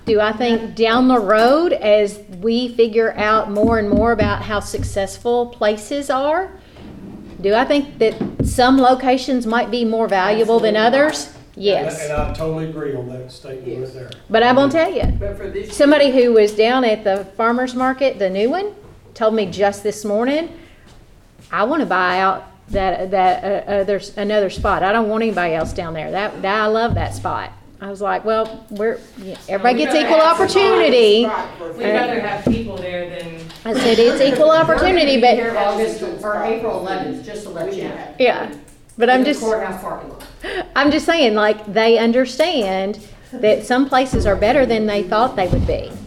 Do I think down the road, as we figure out more and more about how successful places are, do I think that some locations might be more valuable than others? Yes. And I totally agree on that statement right there. But I will tell you, But for this somebody who was down at the farmer's market, the new one, told me just this morning, I want to buy out there's another spot. I don't want anybody else down there. That I love that spot. I was like, well, everybody gets equal opportunity. We'd rather have people there than. I said it's equal opportunity, We're gonna be here but August or April 11th, just to let you know. yeah. But I'm In the just courthouse parking lot. I'm just saying, like, they understand that some places are better than they thought they would be.